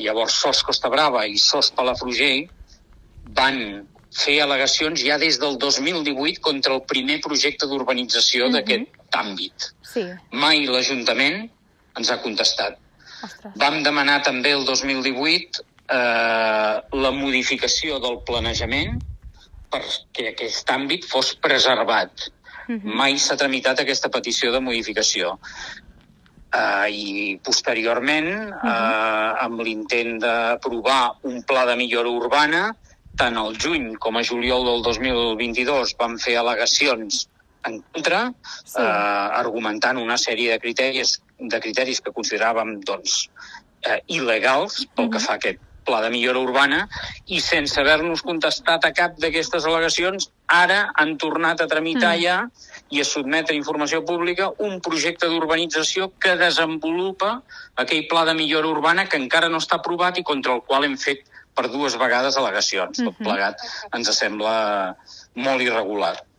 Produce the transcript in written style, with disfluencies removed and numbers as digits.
llavors SOS Costa Brava i SOS Palafrugell van fer al·legacions ja des del 2018 contra el primer projecte d'urbanització d'aquest àmbit. Sí. Mai l'Ajuntament ens ha contestat. Ostres. Vam demanar també el 2018 la modificació del planejament perquè aquest àmbit fos preservat. Mai s'ha tramitat aquesta petició de modificació. I posteriorment, amb l'intent d'aprovar un pla de millora urbana, tant al juny com a juliol del 2022 vam fer al·legacions en contra, argumentant una sèrie de criteris que consideràvem il·legals pel que fa a aquest pla de millora urbana, i sense haver-nos contestat a cap d'aquestes al·legacions, ara han tornat a tramitar ja i a sotmetre a informació pública un projecte d'urbanització que desenvolupa aquell pla de millora urbana que encara no està aprovat i contra el qual hem fet per 2 vegades al·legacions. Tot plegat ens sembla molt irregular.